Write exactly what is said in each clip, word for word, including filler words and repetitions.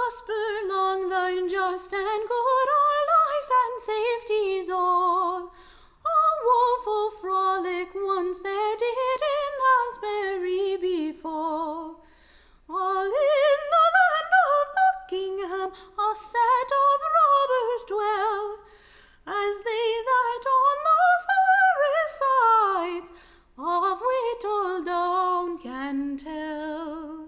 prosper long, thine just and good, our lives and safeties all. A woeful frolic once there did in Asbury befall. All in the land of Buckingham a set of robbers dwell, as they that on the forest sides of Whittledown can tell.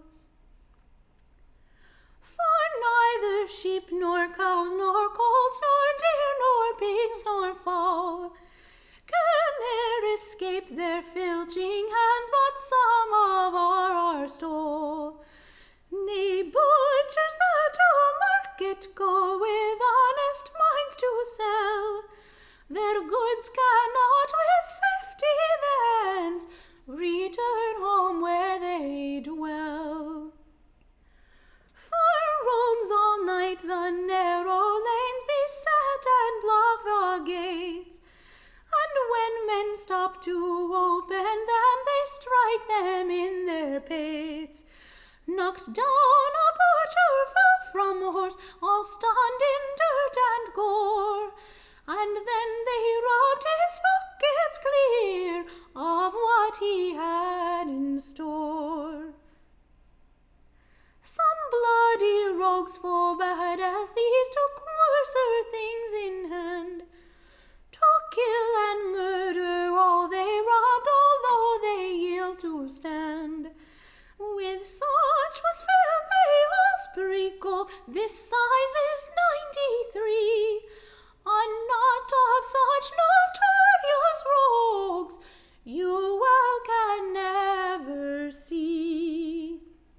For neither sheep nor cows nor colts nor deer nor pigs nor fowl can e'er escape their filching hands, but some of our are stole. Nay, butchers that to market go with honest minds to sell, their goods cannot with safety thence return home where they dwell. For rogues all night the narrow lanes beset and block the gates, and when men stop to open them, they strike them in their pates. Knocked down a butcher fell from horse, all stunned in dirt and gore, and then they robbed his pockets clear of what he had in store. Some bloody rogues full bad as these took worser things in hand, to kill and murder all they robbed, although they yield to stand. With such was filled the Asbury gold, this size is ninety-three. A knot of such notorious rogues you well can never see.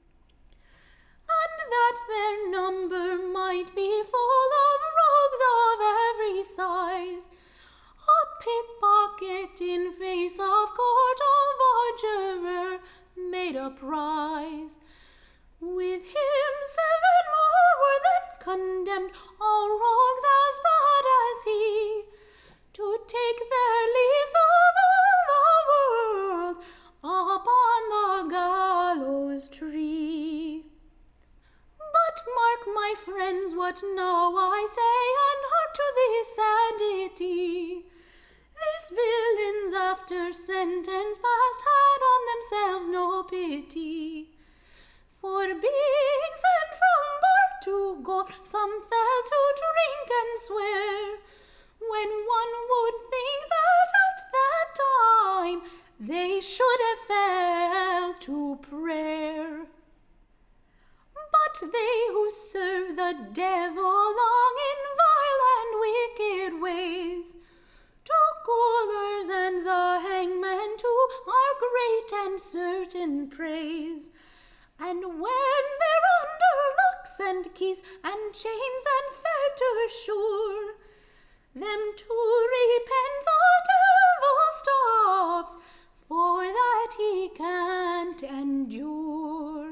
And that their number might be full of rogues of every size, a pickpocket in face of court of adjurer made a prize. With him seven more were then condemned, all rogues as bad as he, to take their leaves of all the world upon the gallows tree. But mark, my friends, what now I say, and hark to this sadity. These villains after sentence passed had on themselves no pity. For being sent from bark to gold, some fell to drink and swear, when one would think that at that time they should have fell to prayer. But they who serve the devil long in vile and wicked ways, to gaolers and the hangman too are great and certain praise. And when they're under locks and keys and chains and fetters sure, them to repent the devil stops, for that he can't endure,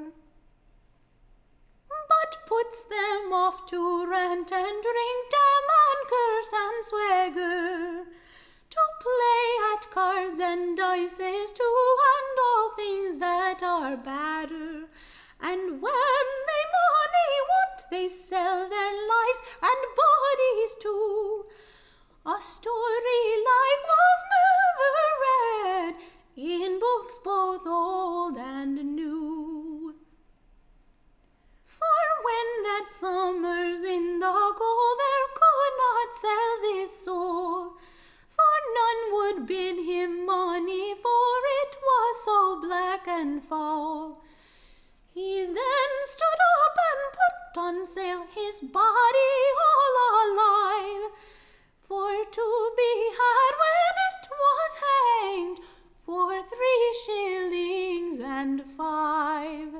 but puts them off to rant and drink, damn and curse and swagger, to play at cards and dices too, and all things that are badder. And when they money want, they sell their lives and bodies too. A story like was never read in books both old and new. For when that summer's in the goal, there could not sell this soul, for none would bid him money, for it was so black and foul. He then stood up and put on sale his body all alive, for to be had when it was hanged for three shillings and five.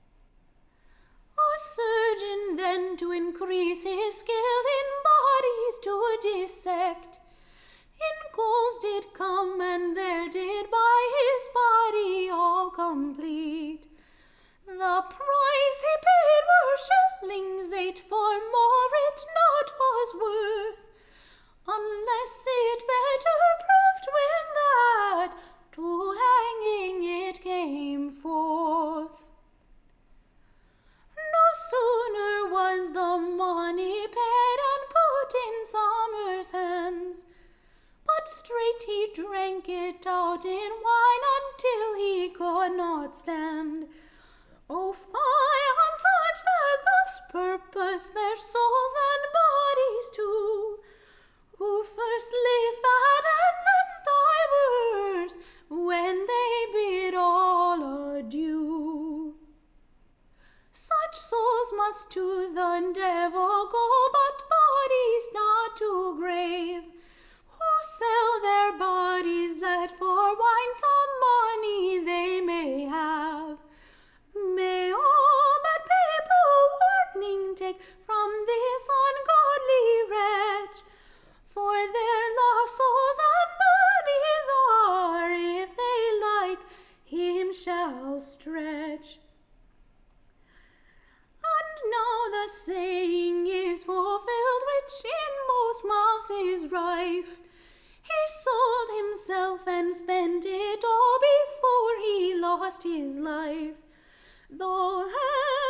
A surgeon then, to increase his skill in bodies to dissect, in goals did come, and there did buy his body all complete. The price he paid were shillings eight, for more it not was worth, unless it better proved when that to hanging it came forth. No sooner was drank it out in wine until he could not stand. Oh, fie on such that thus purpose their souls and bodies too, who first live bad and then die worse, when they bid all adieu. Such souls must to the devil go, but bodies not to grave, who sell their bodies that for wine some money they may have. May all bad people warning take from this ungodly wretch, for their lost souls and bodies are, if they like, him shall stretch. And now the saying is fulfilled, which in most mouths is rife. He sold himself and spent it all before he lost his life. Though